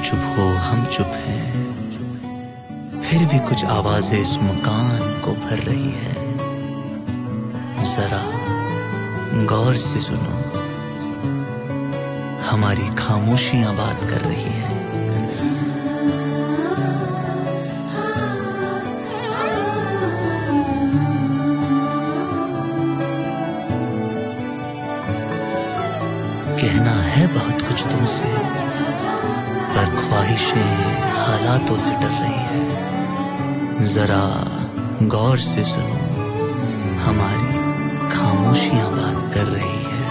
चुप हो हम चुप हैं, फिर भी कुछ आवाजें इस मकान को भर रही है। जरा गौर से सुनो, हमारी खामोशियां बात कर रही है। कहना है बहुत कुछ तुमसे, पर ख्वाहिशें हालातों से डर रही है। जरा गौर से सुनो, हमारी खामोशियां बात कर रही है।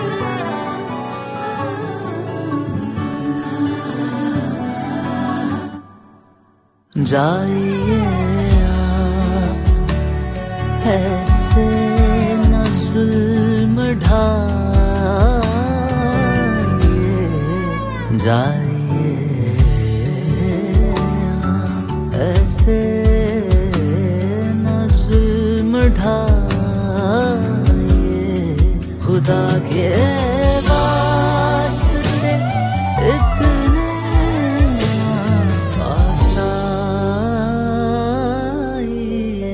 जाइए आप, ऐसे न जुल्म ढाइए। जाइए आप, ऐसे न जुल्म ढाइए। खुदा के वास्ते इतने पास आइए।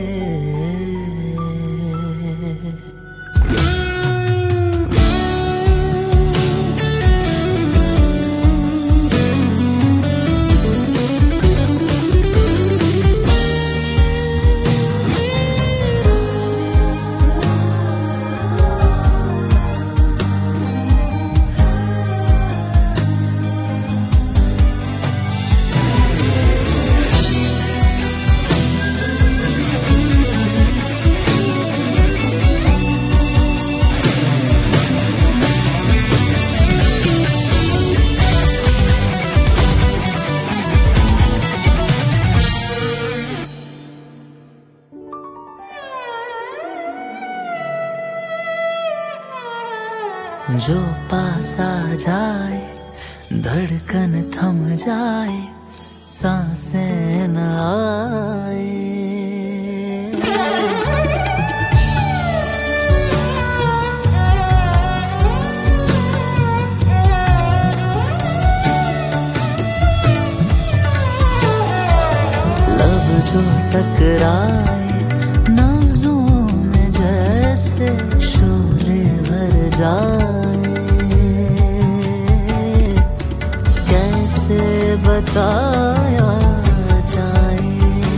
जो पास आ जाए, धड़कन थम जाए, सांसें न आए। लब जो टकराए, नब्जों में जैसे शोले भर जाए। कैसे बताया जाए,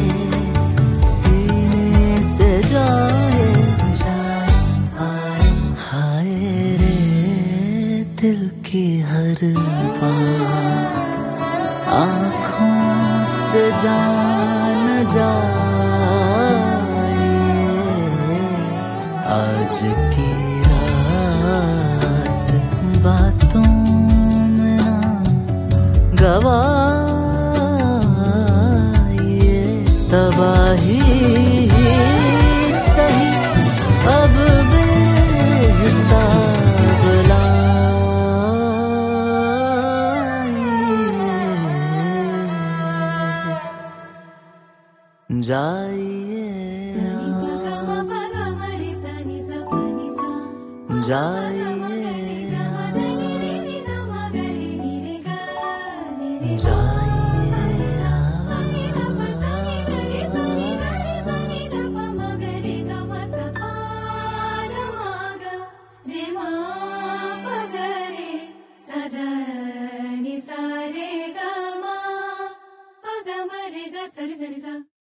सीने से जाए जाए। हाय हाय रे, दिल की हर बात आँखों से जान जाए। आज की रात बातों में ना गवाइए। तबाही सही अब बेहिसाब लाइए। जाइए जाइए सरी सरी सा